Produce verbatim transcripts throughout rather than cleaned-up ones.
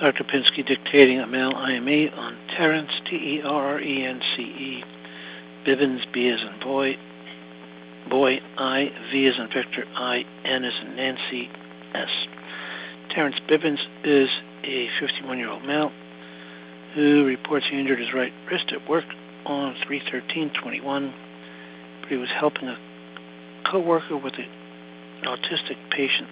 Doctor Pinsky dictating a mail I M E on Terrence, T E R R E N C E, Bibbins, B as in boy, boy, I, V as in Victor, I, N as in Nancy, S. Terrence Bibbins is a fifty-one-year-old male who reports he injured his right wrist at work on three thirteen twenty-one, but he was helping a co-worker with an autistic patient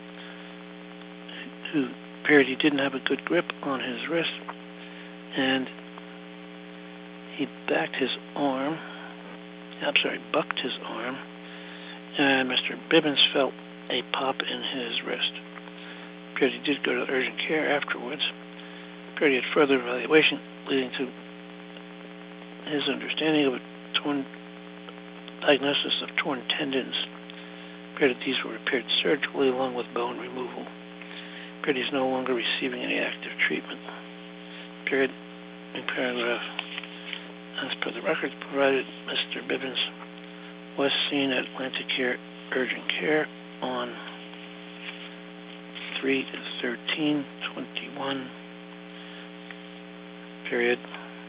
who appeared he didn't have a good grip on his wrist, and he backed his arm, I'm sorry, bucked his arm, and Mister Bibbins felt a pop in his wrist. Appeared he did go to urgent care afterwards. Appeared he had further evaluation leading to his understanding of a torn diagnosis of torn tendons. Appeared that these were repaired surgically along with bone removal. Appeared he's no longer receiving any active treatment. Appeared in paragraph, as per the records provided, Mister Bibbins was seen at Atlantic Care Urgent Care on three thirteen twenty-one, period.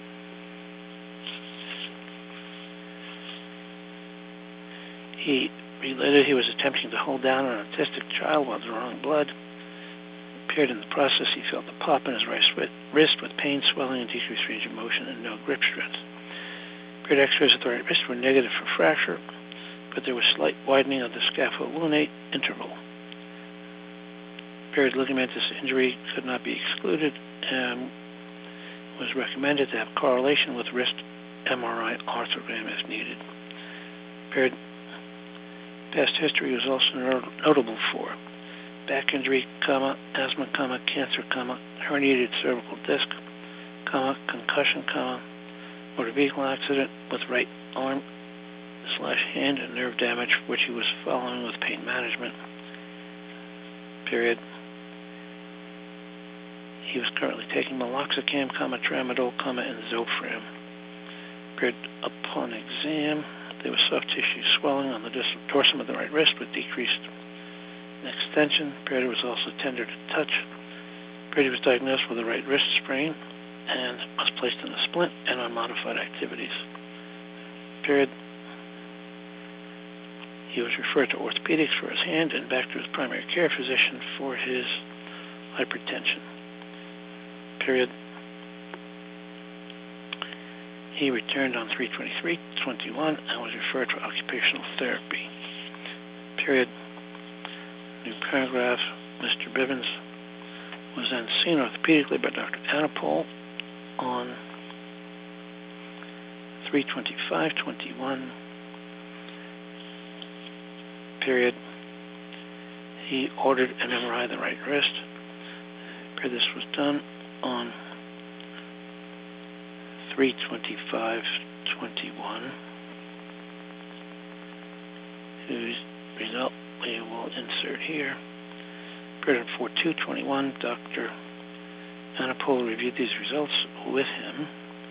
He related he was attempting to hold down an autistic child while drawing blood. Appeared in the process he felt a pop in his right wrist with pain, swelling, and decreased range of motion and no grip strength. Appeared x-rays of the right wrist were negative for fracture, but there was slight widening of the scapholunate interval. Appeared ligamentous injury could not be excluded and was recommended to have correlation with wrist M R I arthrogram if needed. Appeared past history was also notable for back injury, comma, asthma, comma, cancer, comma, herniated cervical disc, comma, concussion, comma, motor vehicle accident with right arm slash hand and nerve damage, which he was following with pain management. Period. He was currently taking meloxicam, comma, tramadol, comma, and Zofran. Period. Upon exam, there was soft tissue swelling on the dorsum of the right wrist with decreased extension. Period was also tender to touch. Period was diagnosed with a right wrist sprain and was placed in a splint and on modified activities. Period. He was referred to orthopedics for his hand and back to his primary care physician for his hypertension. Period. He returned on three twenty-three twenty-one and was referred for occupational therapy. Period. New paragraph. Mister Bibbins was then seen orthopedically by Doctor Anapol on three twenty-five twenty-one. Period. He ordered an M R I of the right wrist. Period. This was done on three twenty-five twenty-one, whose result we will insert here. Period on four two twenty-one, Doctor Anapol reviewed these results with him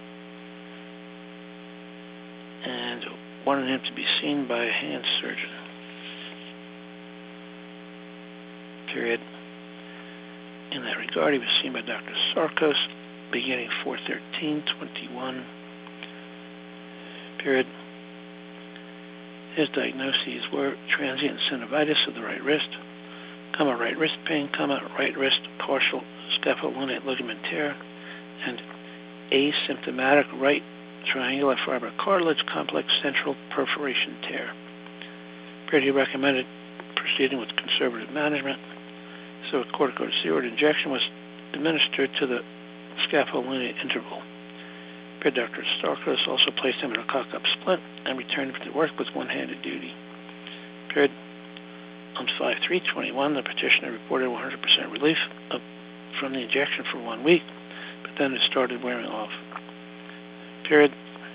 and wanted him to be seen by a hand surgeon. Period. In that regard, he was seen by Doctor Sarkos beginning four thirteen twenty-one. Period. His diagnoses were transient synovitis of the right wrist, comma, right wrist pain, comma, right wrist partial scapholunate ligament tear, and asymptomatic right triangular fiber cartilage complex central perforation tear. Period. He recommended proceeding with conservative management, so a corticosteroid injection was administered to the scapholunate interval. Doctor Starkos also placed him in a cock-up splint and returned to work with one-handed duty. Period. On five three twenty-one, the petitioner reported one hundred percent relief of, from the injection for one week, but then it started wearing off. Period.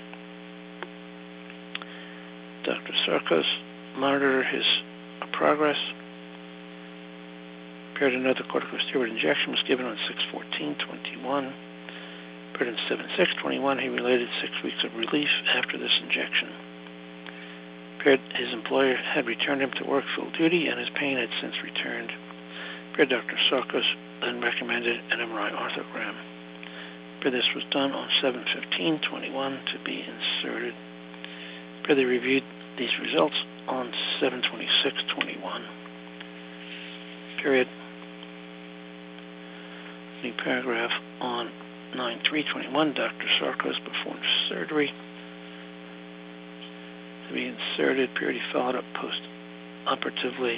Doctor Sarkos monitored his progress. Period. Another corticosteroid injection was given on six fourteen twenty-one. On seven six twenty-one, he related six weeks of relief after this injection. Period. His employer had returned him to work full duty, and his pain had since returned. Period. Doctor Sarkos then recommended an M R I orthogram. This was done on seven fifteen twenty-one to be inserted. They reviewed these results on seven twenty-six twenty-one. Period. New paragraph on nine three twenty-one. Doctor Sarkos performed surgery to be inserted. Period. He followed up post-operatively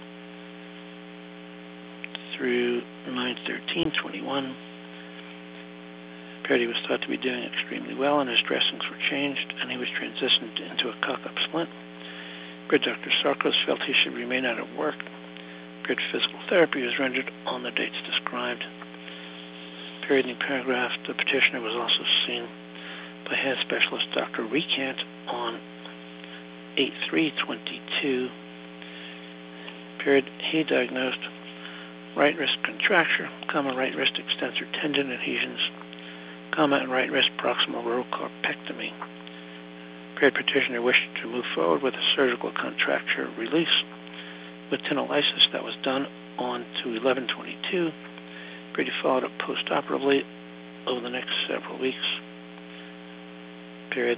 through nine thirteen twenty-one. He was thought to be doing extremely well, and his dressings were changed, and he was transitioned into a cock-up splint. Doctor Sarkos felt he should remain out of work. Physical therapy was rendered on the dates described. Period. In paragraph, the petitioner was also seen by head specialist Doctor Recant on eight three twenty-two. Period. He diagnosed right wrist contracture, comma, right wrist extensor tendon adhesions, comma, and right wrist proximal rotocorpectomy. Period. Petitioner wished to move forward with a surgical contracture release with tenolysis that was done on to eleven twenty-two. Period. He followed up post-operatively over the next several weeks. Period.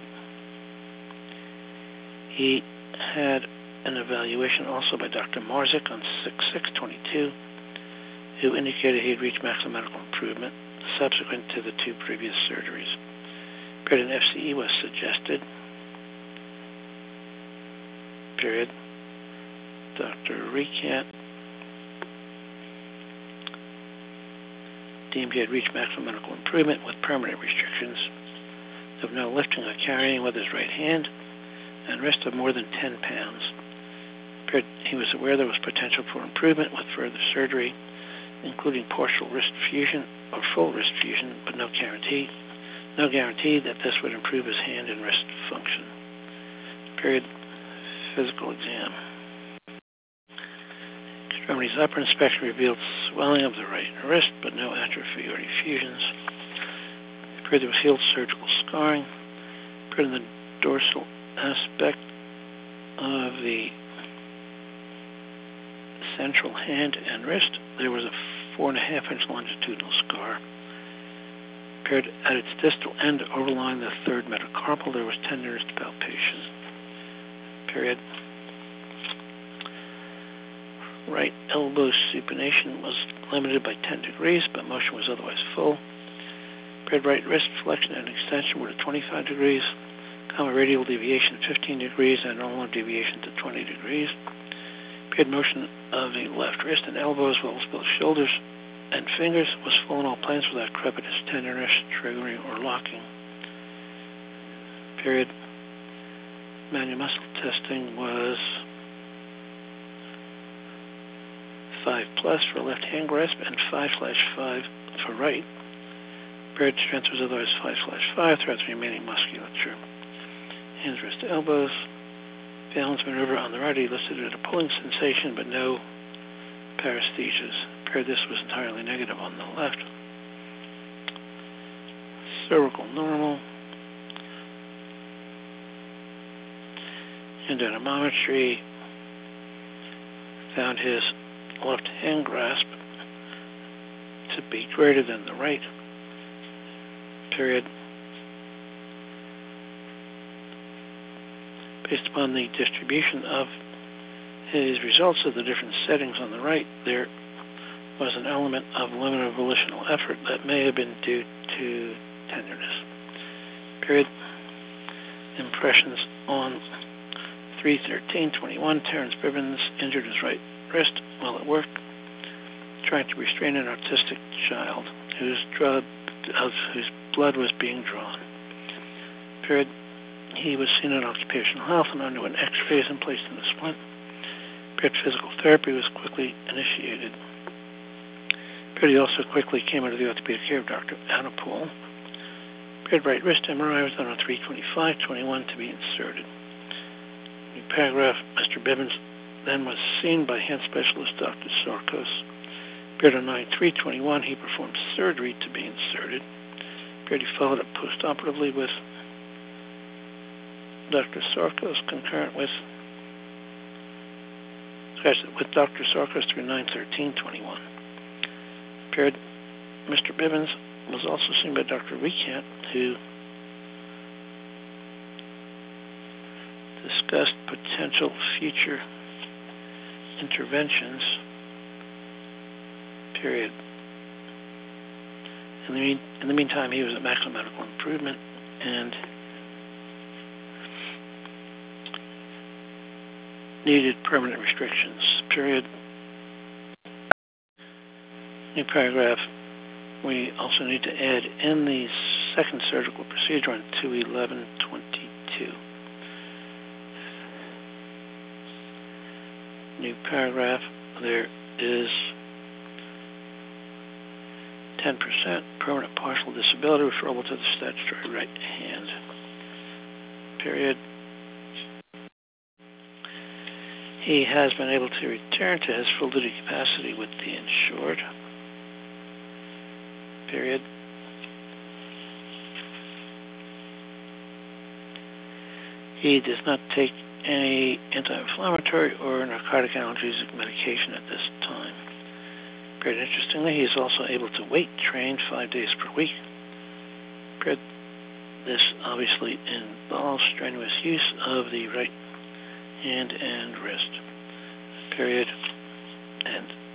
He had an evaluation also by Doctor Marzik on six six twenty-two, who indicated he had reached maximum medical improvement subsequent to the two previous surgeries. Period. An F C E was suggested. Period. Doctor Recant deemed he had reached maximum medical improvement with permanent restrictions of no lifting or carrying with his right hand and wrist of more than ten pounds. Period. He was aware there was potential for improvement with further surgery, including partial wrist fusion or full wrist fusion, but no guarantee, no guarantee that this would improve his hand and wrist function. Period. Physical exam. Extremities upper inspection revealed swelling of the right wrist, but no atrophy or effusions. Period. There was healed surgical scarring. Period. In the dorsal aspect of the central hand and wrist, there was a four and a half inch longitudinal scar. Period. At its distal end, overlying the third metacarpal, there was tenderness to palpation. Period. Right elbow supination was limited by ten degrees, but motion was otherwise full. Period. Right wrist flexion and extension were to twenty-five degrees, comma, radial deviation fifteen degrees, and normal deviation to twenty degrees. Period. Motion of the left wrist and elbow, as well as both shoulders and fingers, was full in all planes without crepitus, tenderness, triggering, or locking. Period. Manual muscle testing was five plus for left hand grasp and five slash five for right. Period. Strength was otherwise five slash five throughout the remaining musculature. Hands, wrist, elbows. Balance maneuver on the right elicited a pulling sensation, but no paresthesias. Period. This was entirely negative on the left. Cervical normal. And anemometry found his left hand grasp to be greater than the right. Period. Based upon the distribution of his results of the different settings on the right, there was an element of limited volitional effort that may have been due to tenderness. Period. Impressions on three thirteen twenty-one. Terrence Bivens injured his right wrist while at work, trying to restrain an autistic child whose, drug, whose blood was being drawn. Period. He was seen in occupational health and underwent x-rays and placed in a splint. Period. Physical therapy was quickly initiated. Period. He also quickly came under the orthopedic care of Doctor Anapol. Period. Right wrist M R I was done on three twenty-five twenty-one to be inserted. In paragraph, Mister Bivens then was seen by hand specialist Doctor Sarkos. Period. On nine three twenty-one, he performed surgery to be inserted. Period. He followed up postoperatively with Doctor Sarkos, concurrent with with Doctor Sarkos through nine thirteen twenty-one. Period. Mister Bibbins was also seen by Doctor Recant, who discussed potential future interventions. Period. In the, mean, in the meantime, he was at maximum medical improvement and needed permanent restrictions. Period. New paragraph. We also need to add in the second surgical procedure on two eleven twenty-two. New paragraph. There is ten percent permanent partial disability referable to the statutory right hand. Period. He has been able to return to his full duty capacity with the insured. Period. He does not take any anti-inflammatory or narcotic analgesic medication at this time. Period. Interestingly, he is also able to weight train five days per week. Period. This obviously involves strenuous use of the right hand and wrist. Period. End.